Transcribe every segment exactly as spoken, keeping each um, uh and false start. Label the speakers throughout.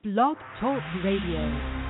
Speaker 1: Blog Talk Radio.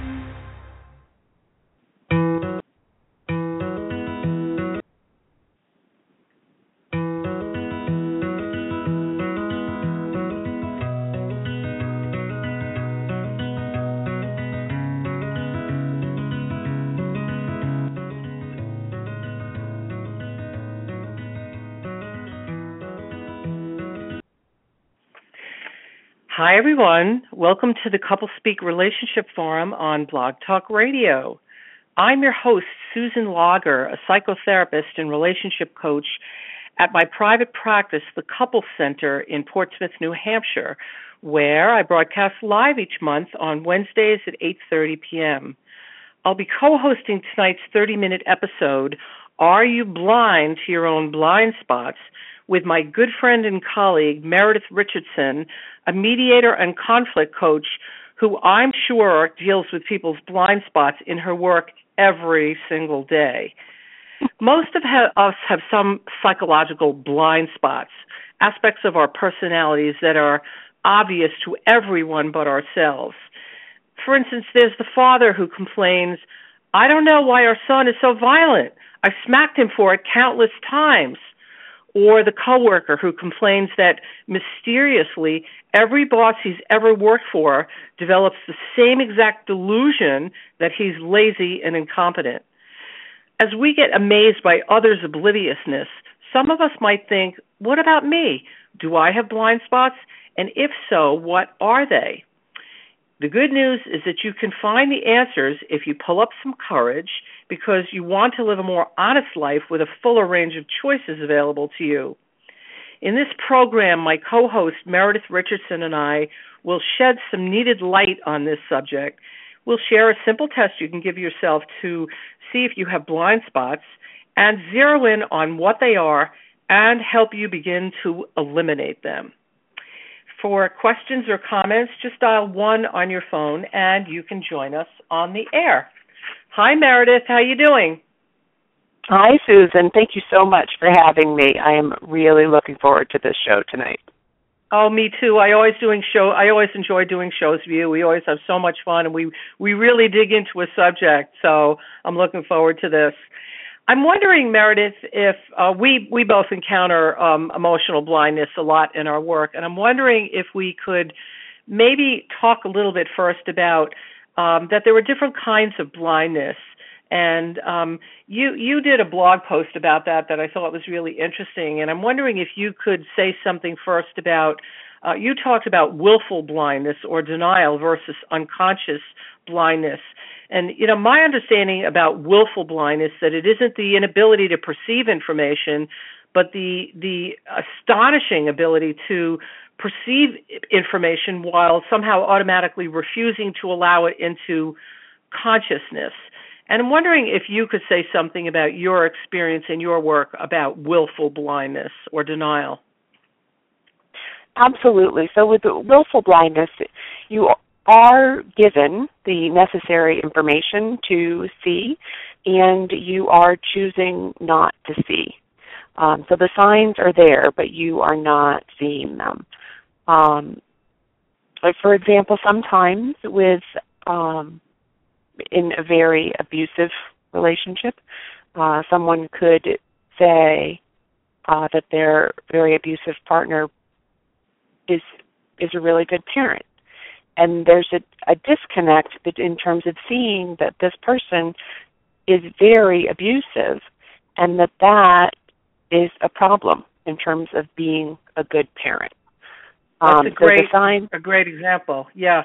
Speaker 2: Hi, everyone. Welcome to the Couple Speak Relationship Forum on Blog Talk Radio. I'm your host, Susan Lager, a psychotherapist and relationship coach at my private practice, the Couple Center in Portsmouth, New Hampshire, where I broadcast live each month on Wednesdays at eight thirty p.m. I'll be co-hosting tonight's thirty-minute episode, Are You Blind to Your Own Blind Spots?, with my good friend and colleague, Meredith Richardson, a mediator and conflict coach who I'm sure deals with people's blind spots in her work every single day. Most of us have some psychological blind spots, aspects of our personalities that are obvious to everyone but ourselves. For instance, there's the father who complains, I don't know why our son is so violent. I've smacked him for it countless times. Or the coworker who complains that mysteriously every boss he's ever worked for develops the same exact delusion that he's lazy and incompetent. As we get amazed by others' obliviousness, some of us might think, what about me? Do I have blind spots? And if so, what are they? The good news is that you can find the answers if you pull up some courage, because you want to live a more honest life with a fuller range of choices available to you. In this program, my co-host Meredith Richardson and I will shed some needed light on this subject. We'll share a simple test you can give yourself to see if you have blind spots and zero in on what they are and help you begin to eliminate them. For questions or comments, just dial one on your phone and you can join us on the air. Hi, Meredith. How are you doing?
Speaker 3: Hi, Susan. Thank you so much for having me. I am really looking forward to this show tonight.
Speaker 2: Oh, me too. I always doing show. I always enjoy doing shows with you. We always have so much fun, and we we really dig into a subject. So I'm looking forward to this. I'm wondering, Meredith, if uh, we we both encounter um, emotional blindness a lot in our work, and I'm wondering if we could maybe talk a little bit first about um, that there were different kinds of blindness. And um, you you did a blog post about that that I thought was really interesting, and I'm wondering if you could say something first about, uh, you talked about willful blindness or denial versus unconscious blindness. And, you know, my understanding about willful blindness that it isn't the inability to perceive information, but the the astonishing ability to perceive information while somehow automatically refusing to allow it into consciousness. And I'm wondering if you could say something about your experience in your work about willful blindness or denial.
Speaker 3: Absolutely. So with the willful blindness, you are given the necessary information to see, and you are choosing not to see. Um, so the signs are there, but you are not seeing them. Um, like for example, sometimes with um, in a very abusive relationship, uh, someone could say uh, that their very abusive partner is is a really good parent. And there's a, a disconnect in terms of seeing that this person is very abusive and that that is a problem in terms of being a good parent.
Speaker 2: That's
Speaker 3: um,
Speaker 2: a great,
Speaker 3: so sign,
Speaker 2: a great example, yeah.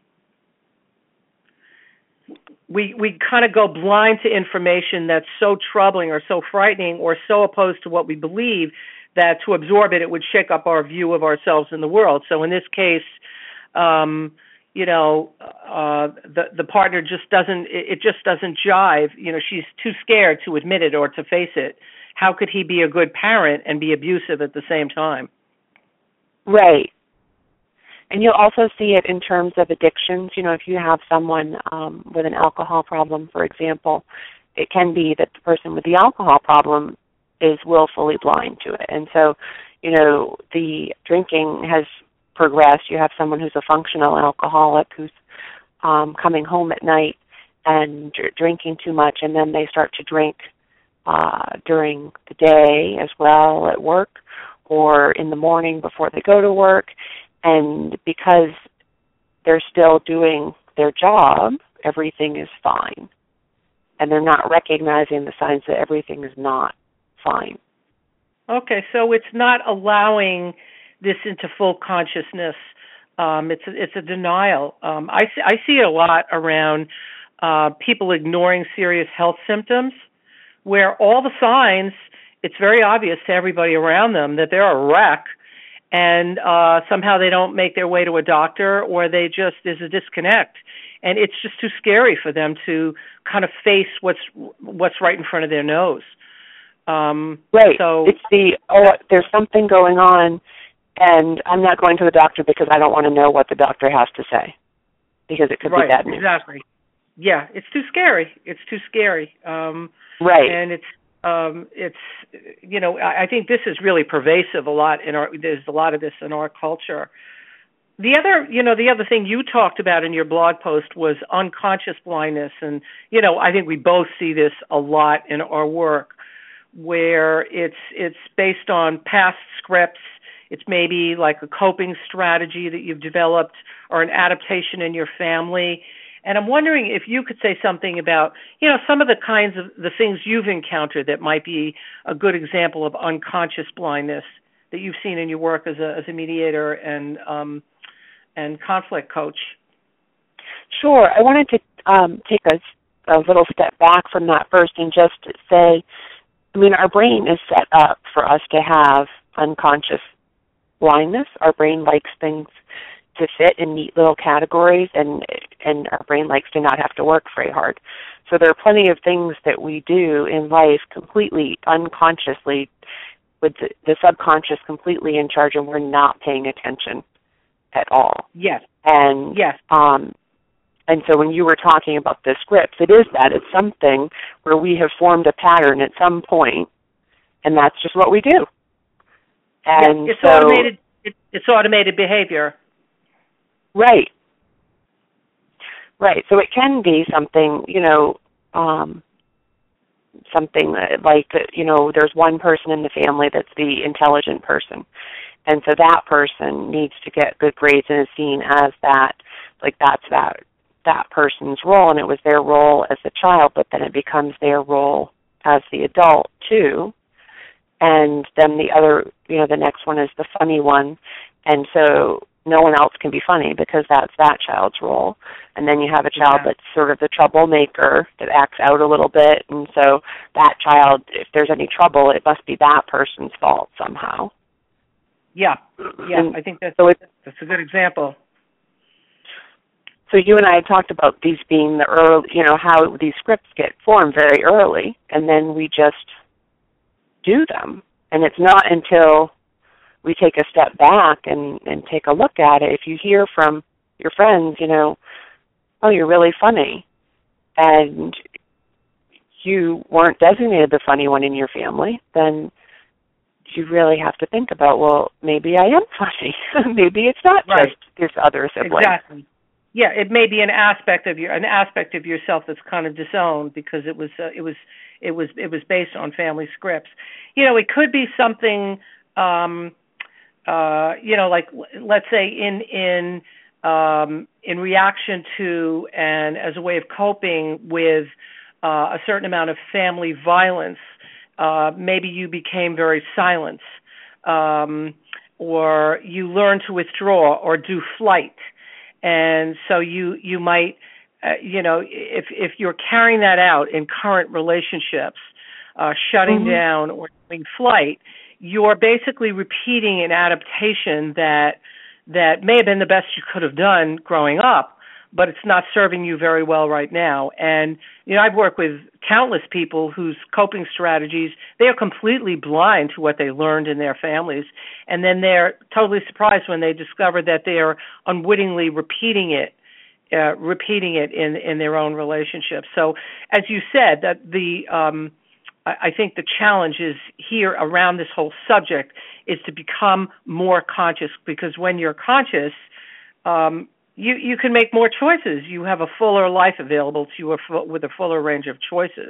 Speaker 2: We we kind of go blind to information that's so troubling or so frightening or so opposed to what we believe that to absorb it, it would shake up our view of ourselves in the world. So in this case, um, you know, uh, the the partner just doesn't, it, it just doesn't jive. You know, she's too scared to admit it or to face it. How could he be a good parent and be abusive at the same time?
Speaker 3: Right. And you'll also see it in terms of addictions. You know, if you have someone um, with an alcohol problem, for example, it can be that the person with the alcohol problem is willfully blind to it. And so, you know, the drinking has progress. You have someone who's a functional alcoholic who's um, coming home at night and dr- drinking too much, and then they start to drink uh, during the day as well at work or in the morning before they go to work. And because they're still doing their job, everything is fine. And they're not recognizing the signs that everything is not fine.
Speaker 2: Okay, so it's not allowing this into full consciousness. Um, it's a, it's a denial. Um, I see, I see it a lot around uh, people ignoring serious health symptoms, where all the signs, it's very obvious to everybody around them that they're a wreck, and uh, somehow they don't make their way to a doctor, or they just, there's a disconnect. And it's just too scary for them to kind of face what's what's right in front of their nose. Um,
Speaker 3: right.
Speaker 2: So
Speaker 3: it's the, oh, there's something going on, and I'm not going to the doctor because I don't want to know what the doctor has to say, because it could
Speaker 2: right,
Speaker 3: be bad news.
Speaker 2: Exactly. Yeah, it's too scary. It's too scary. Um,
Speaker 3: right.
Speaker 2: And it's, um, it's, you know, I, I think this is really pervasive a lot in our, there's a lot of this in our culture. The other, you know, the other thing you talked about in your blog post was unconscious blindness. And, you know, I think we both see this a lot in our work, where it's it's based on past scripts. It's maybe like a coping strategy that you've developed or an adaptation in your family. And I'm wondering if you could say something about, you know, some of the kinds of the things you've encountered that might be a good example of unconscious blindness that you've seen in your work as a as a mediator and um, and conflict coach.
Speaker 3: Sure. I wanted to um, take a, a little step back from that first and just say, I mean, our brain is set up for us to have unconscious blindness. Our brain likes things to fit in neat little categories, and and our brain likes to not have to work very hard. So there are plenty of things that we do in life completely unconsciously, with the, the subconscious completely in charge, and we're not paying attention at all.
Speaker 2: Yes.
Speaker 3: And
Speaker 2: yes.
Speaker 3: Um, and so when you were talking about the scripts, it is that. It's something where we have formed a pattern at some point, and that's just what we do. And
Speaker 2: yeah, it's
Speaker 3: so,
Speaker 2: automated. It's automated behavior.
Speaker 3: Right. Right. So it can be something, you know, um, something like, you know, there's one person in the family that's the intelligent person. And so that person needs to get good grades and is seen as that, like that's that that person's role, and it was their role as a child, but then it becomes their role as the adult too. And then the other, you know, the next one is the funny one. And so no one else can be funny because that's that child's role. And then you have a child yeah. that's sort of the troublemaker that acts out a little bit. And so that child, if there's any trouble, it must be that person's fault somehow.
Speaker 2: Yeah, yeah, and I think that's,
Speaker 3: so
Speaker 2: that's a good example.
Speaker 3: So you and I had talked about these being the early, you know, how these scripts get formed very early, and then we just do them. And it's not until we take a step back and, and take a look at it. If you hear from your friends, you know, oh, you're really funny, and you weren't designated the funny one in your family, then you really have to think about, well, maybe I am funny. Maybe it's not
Speaker 2: right.
Speaker 3: just this other sibling.
Speaker 2: Exactly. Yeah, it may be an aspect of your an aspect of yourself that's kind of disowned because it was uh, it was it was it was based on family scripts. You know, it could be something. Um, uh, you know, like let's say in in um, in reaction to and as a way of coping with uh, a certain amount of family violence. Uh, maybe you became very silent, um, or you learned to withdraw or do flight. And so you you might, uh, you know, if if you're carrying that out in current relationships, uh, shutting mm-hmm. down or doing flight, you're basically repeating an adaptation that that may have been the best you could have done growing up, but it's not serving you very well right now. And, you know, I've worked with countless people whose coping strategies, they are completely blind to what they learned in their families. And then they're totally surprised when they discover that they are unwittingly repeating it, uh, repeating it in, in their own relationships. So, as you said, that the, um, I, I think the challenge is here around this whole subject is to become more conscious, because when you're conscious, um, you, you can make more choices. You have a fuller life available to you with a fuller range of choices.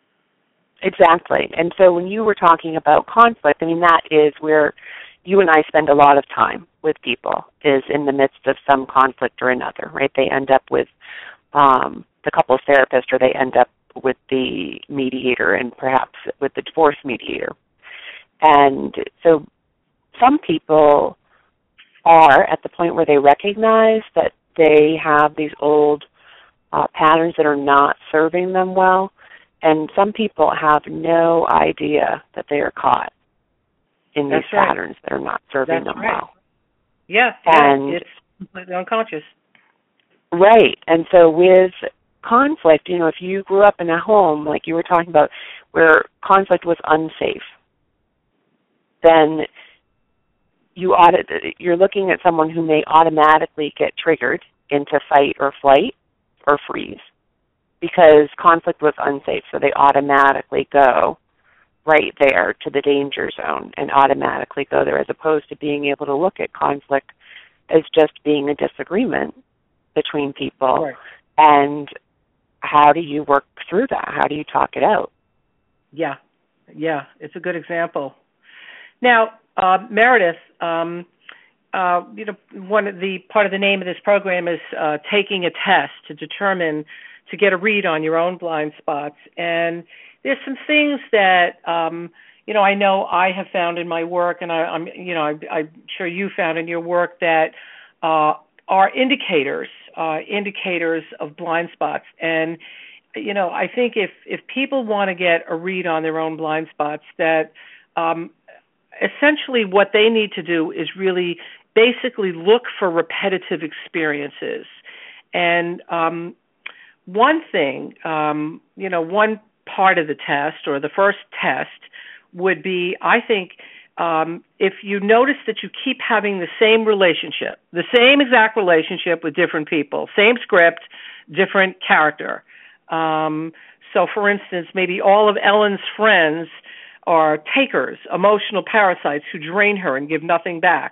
Speaker 3: Exactly. And so when you were talking about conflict, I mean, that is where you and I spend a lot of time with people, is in the midst of some conflict or another, right? They end up with um, the couples therapist, or they end up with the mediator, and perhaps with the divorce mediator. And so some people are at the point where they recognize that they have these old uh, patterns that are not serving them well, and some people have no idea that they are caught in
Speaker 2: That's
Speaker 3: these
Speaker 2: right.
Speaker 3: patterns that are not serving
Speaker 2: That's
Speaker 3: them
Speaker 2: right.
Speaker 3: well.
Speaker 2: Yeah,
Speaker 3: and
Speaker 2: yeah, it's completely unconscious.
Speaker 3: Right. And so with conflict, you know, if you grew up in a home, like you were talking about, where conflict was unsafe, then you ought to, you're looking at someone who may automatically get triggered into fight or flight or freeze because conflict was unsafe. So they automatically go right there to the danger zone and automatically go there, as opposed to being able to look at conflict as just being a disagreement between people.
Speaker 2: Right.
Speaker 3: And how do you work through that? How do you talk it out?
Speaker 2: Yeah, yeah, it's a good example. Now, uh, Meredith, um, uh, you know, one of the part of the name of this program is uh, taking a test to determine, to get a read on your own blind spots. And there's some things that, um, you know, I know I have found in my work, and I, I'm, you know, I, I'm sure you found in your work, that uh, are indicators, uh, indicators of blind spots. And, you know, I think if, if people want to get a read on their own blind spots, that um, essentially what they need to do is really basically look for repetitive experiences. And um, one thing, um, you know, one part of the test, or the first test, would be, I think, um, if you notice that you keep having the same relationship, the same exact relationship with different people, same script, different character. Um, so, for instance, maybe all of Ellen's friends are takers, emotional parasites who drain her and give nothing back.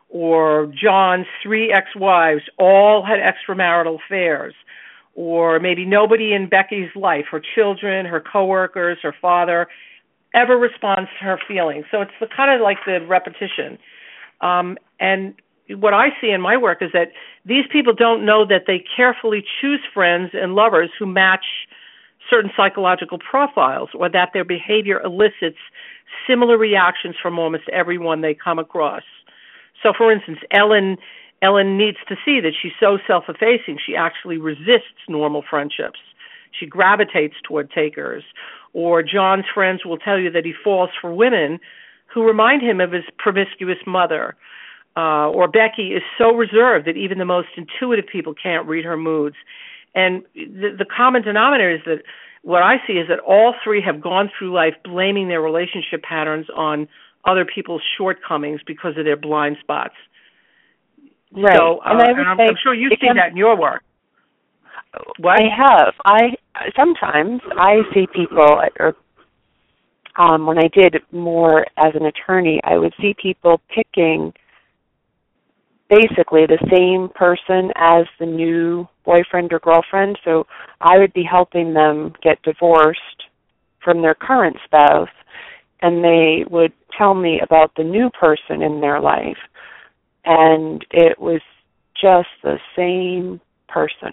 Speaker 2: Or John's three ex-wives all had extramarital affairs. Or maybe nobody in Becky's life, her children, her coworkers, her father, ever responds to her feelings. So it's the kind of like the repetition. Um, and what I see in my work is that these people don't know that they carefully choose friends and lovers who match certain psychological profiles, or that their behavior elicits similar reactions from almost everyone they come across. So, for instance, Ellen Ellen needs to see that she's so self-effacing, she actually resists normal friendships. She gravitates toward takers. Or John's friends will tell you that he falls for women who remind him of his promiscuous mother. Uh, or Becky is so reserved that even the most intuitive people can't read her moods. And the, the common denominator is that what I see is that all three have gone through life blaming their relationship patterns on other people's shortcomings because of their blind spots.
Speaker 3: Right.
Speaker 2: So, uh,
Speaker 3: and, I would
Speaker 2: and I'm,
Speaker 3: say
Speaker 2: I'm sure you see
Speaker 3: can,
Speaker 2: that in your work. What?
Speaker 3: I have. I sometimes I see people, or um, when I did more as an attorney, I would see people picking basically the same person as the new boyfriend or girlfriend. So I would be helping them get divorced from their current spouse, and they would tell me about the new person in their life. And it was just the same person.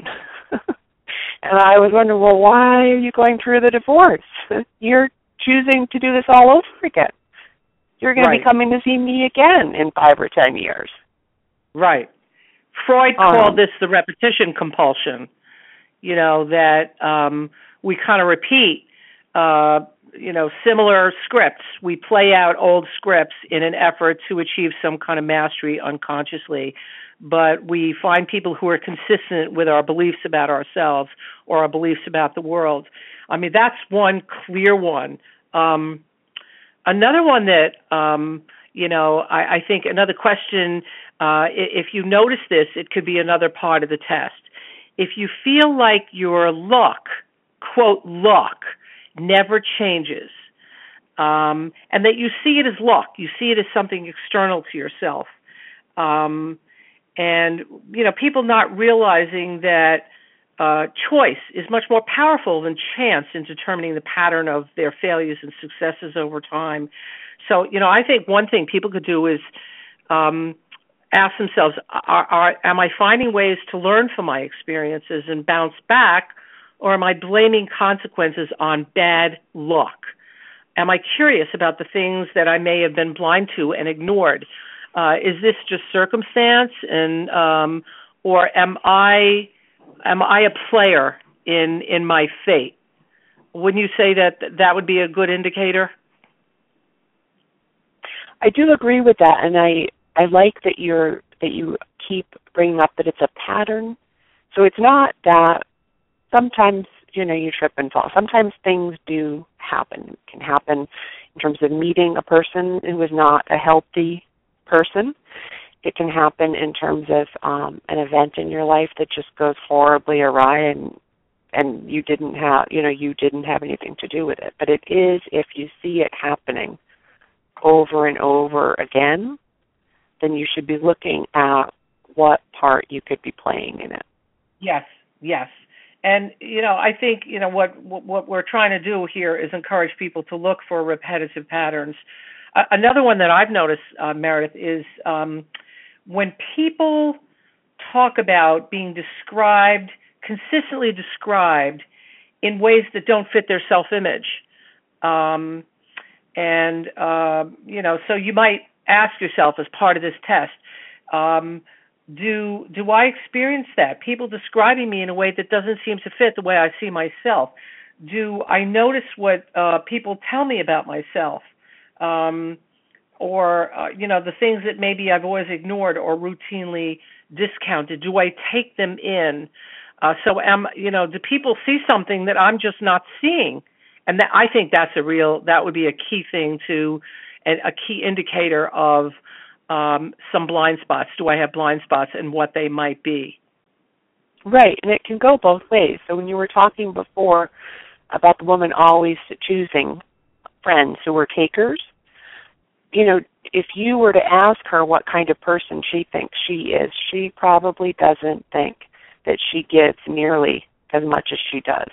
Speaker 3: And I was wondering, well, why are you going through the divorce? You're choosing to do this all over again. You're going
Speaker 2: right.
Speaker 3: to be coming to see me again in five or ten years.
Speaker 2: Right. Freud
Speaker 3: Um,
Speaker 2: called this the repetition compulsion, you know, that um, we kind of repeat, uh, you know, similar scripts. We play out old scripts in an effort to achieve some kind of mastery unconsciously. But we find people who are consistent with our beliefs about ourselves or our beliefs about the world. I mean, that's one clear one. Um, another one that, um, you know, I, I think another question, uh, if you notice this, it could be another part of the test. If you feel like your luck, quote, luck, never changes, um, and that you see it as luck. You see it as something external to yourself. Um, and, you know, people not realizing that uh, choice is much more powerful than chance in determining the pattern of their failures and successes over time. So, you know, I think one thing people could do is um, ask themselves, are, are, am I finding ways to learn from my experiences and bounce back, or am I blaming consequences on bad luck? Am I curious about the things that I may have been blind to and ignored? Uh, is this just circumstance, and um, or am I am I a player in in my fate? Wouldn't you say that that would be a good indicator?
Speaker 3: I do agree with that, and I, I like that you're that you keep bringing up that it's a pattern. So it's not that sometimes, you know, you trip and fall. Sometimes things do happen. It can happen in terms of meeting a person who is not a healthy person. It can happen in terms of um, an event in your life that just goes horribly awry, and and you didn't have, you know, you didn't have anything to do with it. But it is, if you see it happening over and over again, then you should be looking at what part you could be playing in it.
Speaker 2: Yes, yes. And, you know, I think, you know, what what we're trying to do here is encourage people to look for repetitive patterns. Uh, another one that I've noticed, uh, Meredith, is um, when people talk about being described, consistently described in ways that don't fit their self-image. Um, and, uh, you know, so you might ask yourself as part of this test, um, Do do I experience that? People describing me in a way that doesn't seem to fit the way I see myself. Do I notice what uh, people tell me about myself? Um, or, uh, you know, the things that maybe I've always ignored or routinely discounted, do I take them in? Uh, so, am you know, do people see something that I'm just not seeing? And that, I think that's a real, that would be a key thing to, and a key indicator of Um, some blind spots. Do I have blind spots, and what they might be?
Speaker 3: Right, and it can go both ways. So when you were talking before about the woman always choosing friends who were takers, you know, if you were to ask her what kind of person she thinks she is, she probably doesn't think that she gives nearly as much as she does.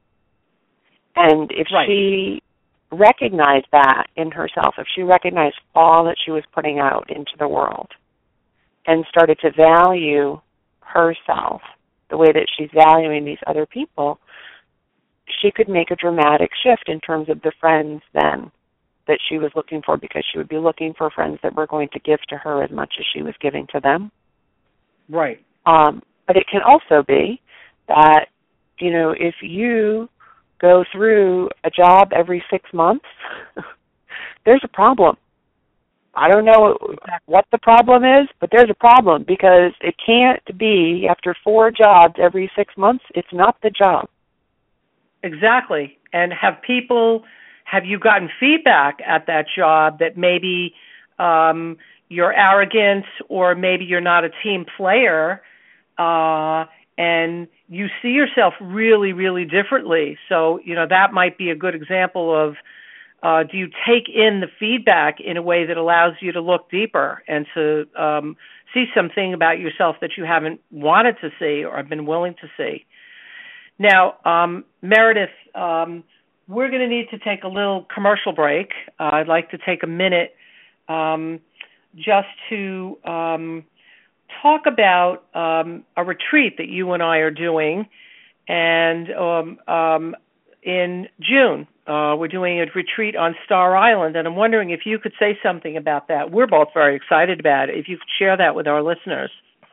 Speaker 3: And if
Speaker 2: right.
Speaker 3: she recognized that in herself, if she recognized all that she was putting out into the world and started to value herself the way that she's valuing these other people, she could make a dramatic shift in terms of the friends then that she was looking for, because she would be looking for friends that were going to give to her as much as she was giving to them.
Speaker 2: Right.
Speaker 3: Um, but it can also be that, you know, if you go through a job every six months, there's a problem. I don't know what the problem is, but there's a problem, because it can't be after four jobs every six months. It's not the job.
Speaker 2: Exactly. And have people, have you gotten feedback at that job that maybe um, you're arrogant, or maybe you're not a team player, uh, and you see yourself really, really differently? So, you know, that might be a good example of, uh, do you take in the feedback in a way that allows you to look deeper and to um, see something about yourself that you haven't wanted to see or have been willing to see? Now, um, Meredith, um, we're going to need to take a little commercial break. Uh, I'd like to take a minute um, just to um, talk about um, a retreat that you and I are doing, and um, um, in June. Uh, we're doing a retreat on Star Island, and I'm wondering if you could say something about that. We're both very excited about it. If you could share that with our listeners.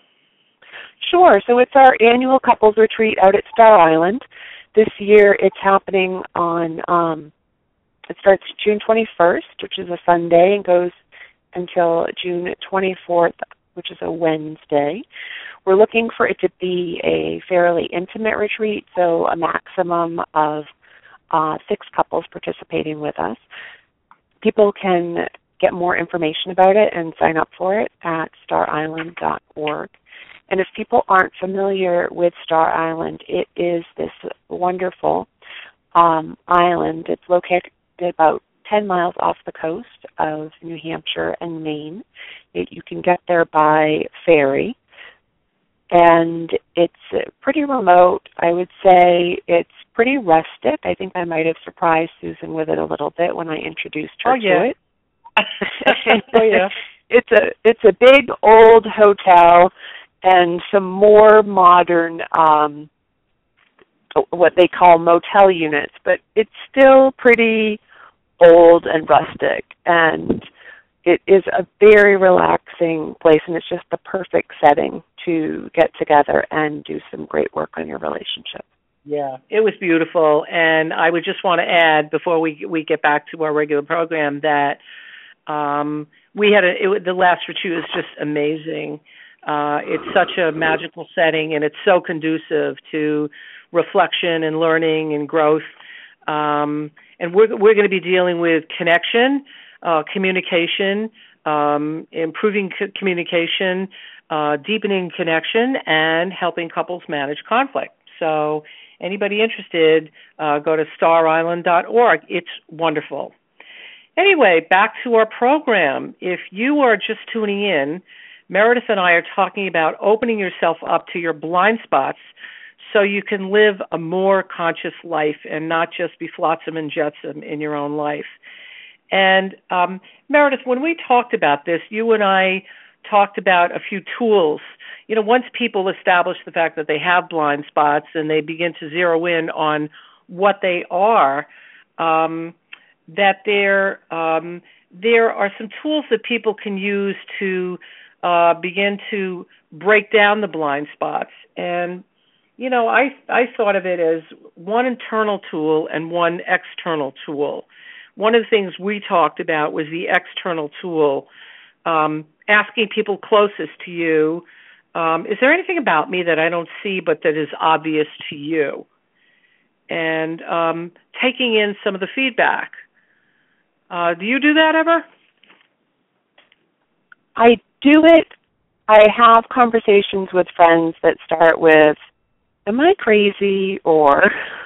Speaker 3: Sure. So it's our annual couples retreat out at Star Island. This year it's happening on, um, it starts June twenty-first, which is a Sunday, and goes until June twenty-fourth, which is a Wednesday. We're looking for it to be a fairly intimate retreat, so a maximum of uh, six couples participating with us. People can get more information about it and sign up for it at star island dot org. And if people aren't familiar with Star Island, it is this wonderful um, island. It's located about ten miles off the coast of New Hampshire and Maine. It, you can get there by ferry, and it's pretty remote. I would say it's pretty rustic. I think I might have surprised Susan with it a little bit when I introduced her
Speaker 2: oh, yeah.
Speaker 3: to it.
Speaker 2: oh, yeah.
Speaker 3: It's a it's a big old hotel and some more modern um, what they call motel units, but it's still pretty old and rustic, and it is a very relaxing place, and it's just the perfect setting to get together and do some great work on your relationship.
Speaker 2: Yeah, it was beautiful, and I would just want to add before we we get back to our regular program that um, we had a, it, the last retreat was just amazing. Uh, it's such a magical setting, and it's so conducive to reflection and learning and growth. Um, and we're we're going to be dealing with connection, uh, communication, um, improving c- communication, uh, deepening connection, and helping couples manage conflict. So anybody interested, uh, go to star island dot org. It's wonderful. Anyway, back to our program. If you are just tuning in, Meredith and I are talking about opening yourself up to your blind spots so you can live a more conscious life and not just be flotsam and jetsam in your own life. And um, Meredith, when we talked about this, you and I talked about a few tools. You know, once people establish the fact that they have blind spots and they begin to zero in on what they are, um, that there um, there are some tools that people can use to uh, begin to break down the blind spots. And you know, I I thought of it as one internal tool and one external tool. One of the things we talked about was the external tool, um, asking people closest to you, um, is there anything about me that I don't see but that is obvious to you? And um, taking in some of the feedback. Uh, do you do that ever?
Speaker 3: I do it. I have conversations with friends that start with, am I crazy? Or,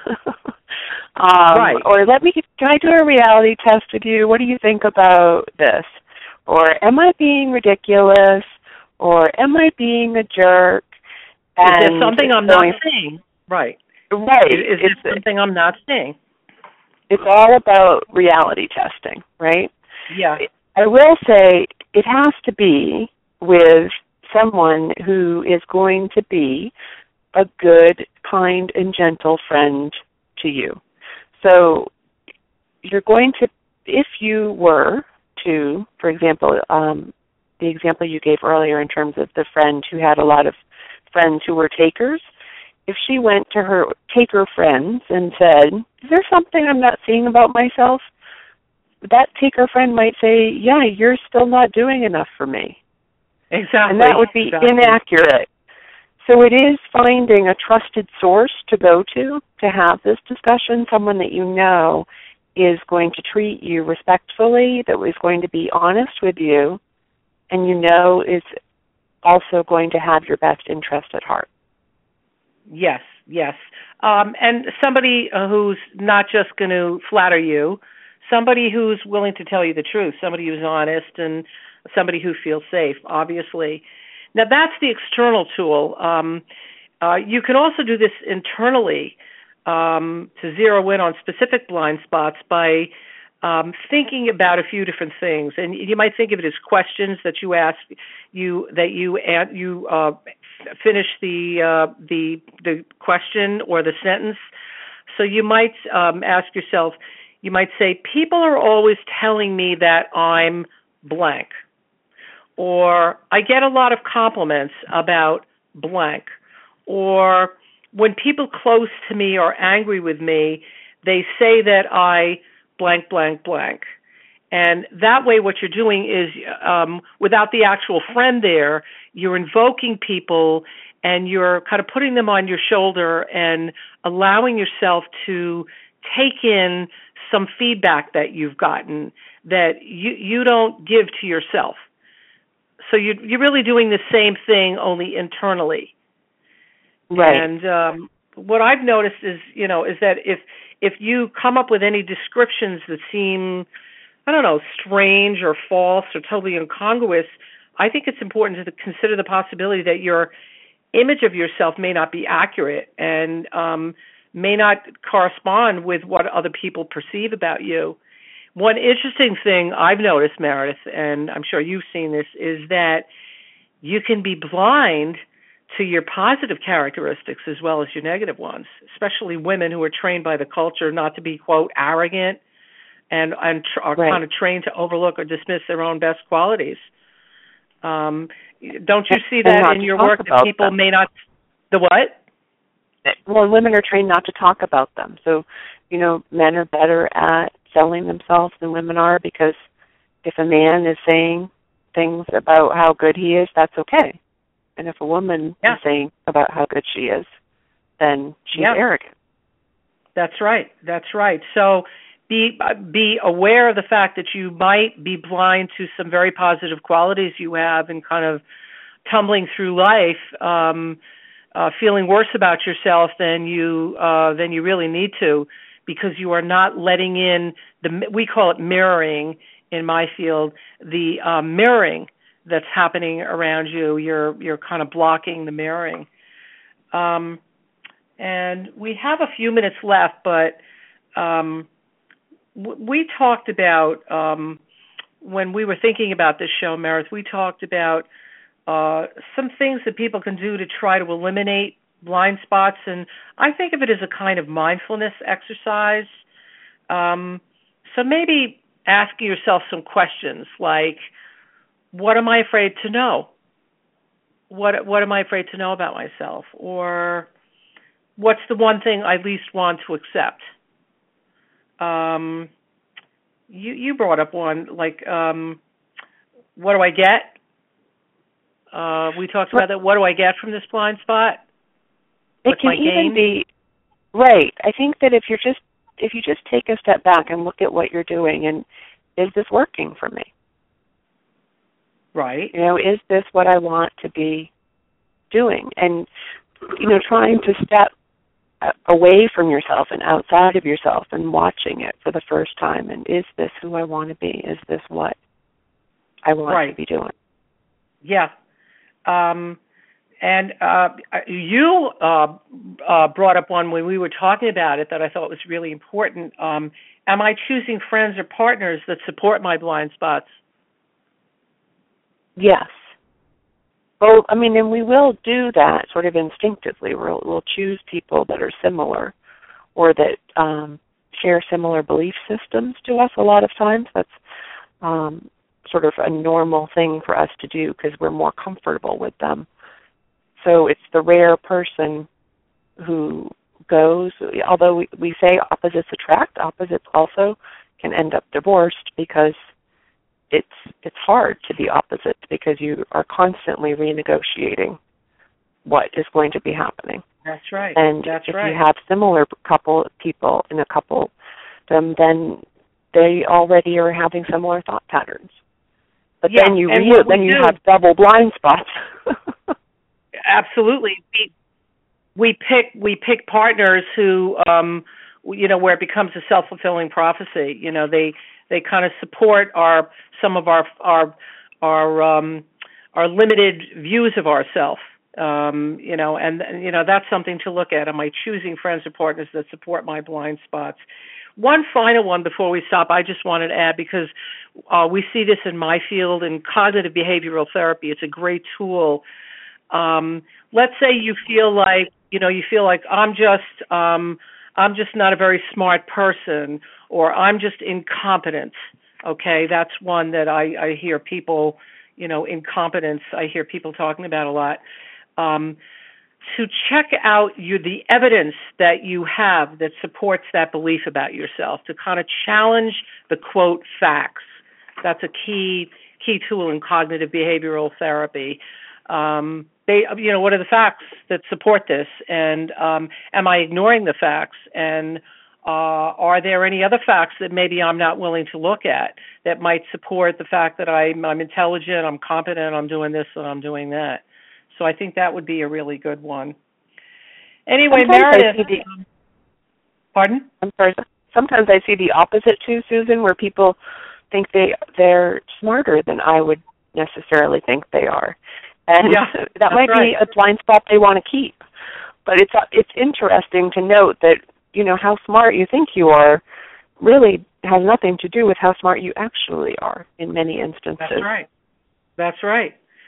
Speaker 3: um,
Speaker 2: right.
Speaker 3: or let me, can I do a reality test with you? What do you think about this? Or am I being ridiculous? Or am I being a jerk?
Speaker 2: And is there something I'm not seeing? Right.
Speaker 3: Right.
Speaker 2: Is, is there something I'm not seeing?
Speaker 3: It's all about reality testing, right?
Speaker 2: Yeah.
Speaker 3: I will say it has to be with someone who is going to be a good, kind, and gentle friend to you. So you're going to, if you were to, for example, um, the example you gave earlier in terms of the friend who had a lot of friends who were takers, if she went to her taker friends and said, is there something I'm not seeing about myself? That taker friend might say, yeah, you're still not doing enough for me.
Speaker 2: Exactly.
Speaker 3: And that would be
Speaker 2: exactly.
Speaker 3: inaccurate. So it is finding a trusted source to go to, to have this discussion, someone that you know is going to treat you respectfully, that is going to be honest with you, and you know is also going to have your best interest at heart.
Speaker 2: Yes, yes. Um, and somebody uh, who's not just going to flatter you, somebody who's willing to tell you the truth, somebody who's honest, and somebody who feels safe, obviously. Now, that's the external tool. Um, uh, you can also do this internally um, to zero in on specific blind spots by um, thinking about a few different things. And you might think of it as questions that you ask, you that you you uh, finish the uh, the the question or the sentence. So you might um, ask yourself, you might say, people are always telling me that I'm blank. Or I get a lot of compliments about blank. Or when people close to me are angry with me, they say that I blank, blank, blank. And that way what you're doing is, um, without the actual friend there, you're invoking people and you're kind of putting them on your shoulder and allowing yourself to take in some feedback that you've gotten that you, you don't give to yourself. So you, you're really doing the same thing, only internally.
Speaker 3: Right.
Speaker 2: And um, what I've noticed is, you know, is that if if you come up with any descriptions that seem I don't know, strange or false or totally incongruous, I think it's important to consider the possibility that your image of yourself may not be accurate and um, may not correspond with what other people perceive about you. One interesting thing I've noticed, Meredith, and I'm sure you've seen this, is that you can be blind to your positive characteristics as well as your negative ones, especially women who are trained by the culture not to be, quote, arrogant and, and tr- are
Speaker 3: right.
Speaker 2: kind of trained to overlook or dismiss their own best qualities. Um, don't you see that in your work that people them. may not, the what?
Speaker 3: Well, women are trained not to talk about them. So, you know, men are better at selling themselves than women are, because if a man is saying things about how good he is, that's okay. And if a woman
Speaker 2: yeah.
Speaker 3: is saying about how good she is, then she's
Speaker 2: yeah.
Speaker 3: arrogant.
Speaker 2: That's right. That's right. So be be aware of the fact that you might be blind to some very positive qualities you have, and kind of tumbling through life, um, uh, feeling worse about yourself than you uh, than you really need to, because you are not letting in the, we call it mirroring in my field, the uh, mirroring that's happening around you. You're you're kind of blocking the mirroring. Um, and we have a few minutes left, but um, w- we talked about, um, when we were thinking about this show, Meredith, we talked about uh, some things that people can do to try to eliminate blind spots, and I think of it as a kind of mindfulness exercise. Um, so maybe asking yourself some questions like, what am I afraid to know? What what am I afraid to know about myself? Or what's the one thing I least want to accept? Um, you you brought up one, like, um, what do I get? Uh, we talked about that. What do I get from this blind spot?
Speaker 3: It can even be, right. I think that if you're just if you just take a step back and look at what you're doing, and is this working for me?
Speaker 2: Right.
Speaker 3: You know, is this what I want to be doing? And, you know, trying to step away from yourself and outside of yourself and watching it for the first time. And is this who I want to be? Is this what I want
Speaker 2: right.
Speaker 3: to be doing?
Speaker 2: Yeah. Um, and uh, you uh, uh, brought up one when we were talking about it that I thought was really important. Um, am I choosing friends or partners that support my blind spots?
Speaker 3: Yes. Well, I mean, and we will do that sort of instinctively. We'll, we'll choose people that are similar or that um, share similar belief systems to us a lot of times. That's um, sort of a normal thing for us to do because we're more comfortable with them. So it's the rare person who goes, although we, we say opposites attract, opposites also can end up divorced because it's it's hard to be opposite because you are constantly renegotiating what is going to be happening.
Speaker 2: That's right.
Speaker 3: And
Speaker 2: That's
Speaker 3: if
Speaker 2: right.
Speaker 3: you have similar couple people in a couple, then, then they already are having similar thought patterns. But
Speaker 2: yeah,
Speaker 3: then you re- then you
Speaker 2: do,
Speaker 3: have double blind spots.
Speaker 2: Absolutely. We we pick we pick partners who um you know, where it becomes a self-fulfilling prophecy. You know, they they kind of support our some of our our our um our limited views of ourselves. Um, you know, and you know, that's something to look at. Am I choosing friends or partners that support my blind spots? One final one before we stop, I just wanted to add, because uh, we see this in my field in cognitive behavioral therapy. It's a great tool. Um, let's say you feel like, you know, you feel like I'm just, um, I'm just not a very smart person, or I'm just incompetent. Okay, that's one that I, I hear people, you know, incompetence. I hear people talking about a lot. Um, to check out you, the evidence that you have that supports that belief about yourself, to kind of challenge the, quote, facts. That's a key key tool in cognitive behavioral therapy. Um, they, you know, what are the facts that support this? And um, am I ignoring the facts? And uh, are there any other facts that maybe I'm not willing to look at that might support the fact that I'm, I'm intelligent, I'm competent, I'm doing this and I'm doing that? So I think that would be a really good one. Anyway,
Speaker 3: Sometimes
Speaker 2: Meredith.
Speaker 3: The,
Speaker 2: pardon?
Speaker 3: I'm sorry. Sometimes I see the opposite too, Susan, where people, think they they're smarter than I would necessarily think they are, and
Speaker 2: yeah,
Speaker 3: that might
Speaker 2: right.
Speaker 3: be a blind spot they want to keep. But it's it's interesting to note that, you know, how smart you think you are really has nothing to do with how smart you actually are in many instances.
Speaker 2: That's right. That's right.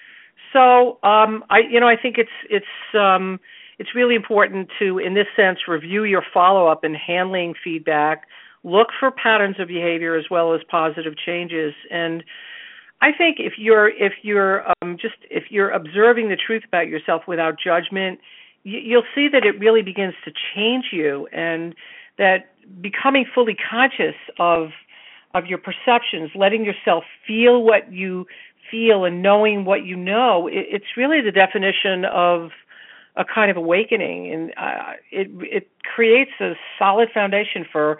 Speaker 2: So, um, I, you know, I think it's it's um, it's really important to, in this sense, review your follow-up and handling feedback. Look for patterns of behavior as well as positive changes. And I think if you're if you're um, just if you're observing the truth about yourself without judgment, you, you'll see that it really begins to change you, and that becoming fully conscious of of your perceptions, letting yourself feel what you feel and knowing what you know, it, it's really the definition of a kind of awakening, and uh, it it creates a solid foundation for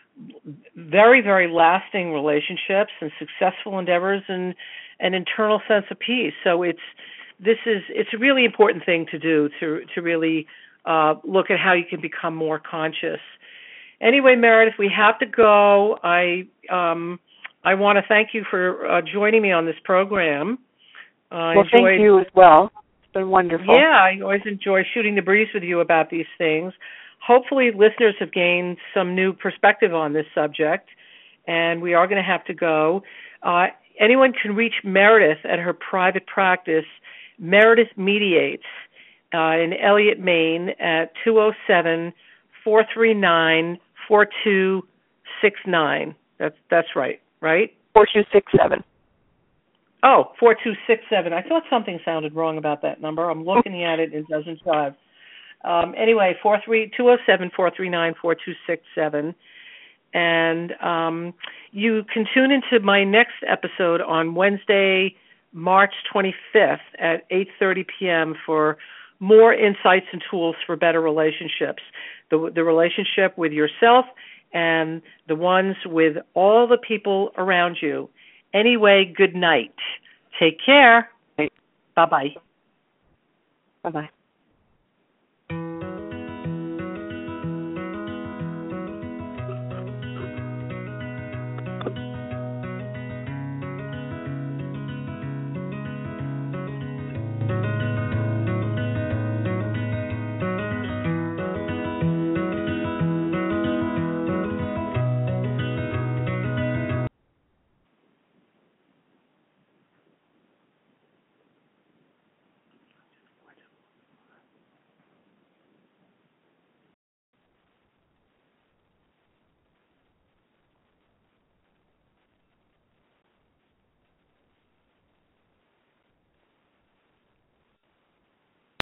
Speaker 2: very, very lasting relationships and successful endeavors and an internal sense of peace. So it's this is it's a really important thing to do to to really uh, look at how you can become more conscious. Anyway, Meredith, we have to go. I um, I want to thank you for uh, joining me on this program. Uh,
Speaker 3: well,
Speaker 2: enjoyed,
Speaker 3: thank you as well. It's been wonderful.
Speaker 2: Yeah, I always enjoy shooting the breeze with you about these things. Hopefully listeners have gained some new perspective on this subject, and we are going to have to go. Uh, anyone can reach Meredith at her private practice, Meredith Mediates, uh, in Elliott, Maine, at two oh seven, four three nine, four two six nine. That's, that's right, right?
Speaker 3: four two six seven.
Speaker 2: Oh, four two six seven. I thought something sounded wrong about that number. I'm looking at it. It doesn't jive. Um, anyway, four three two zero seven four three nine four two six seven, and um, you can tune into my next episode on Wednesday, March twenty-fifth at eight thirty p.m. for more insights and tools for better relationships, the the relationship with yourself and the ones with all the people around you. Anyway, good night. Take care. Bye bye.
Speaker 3: Bye bye.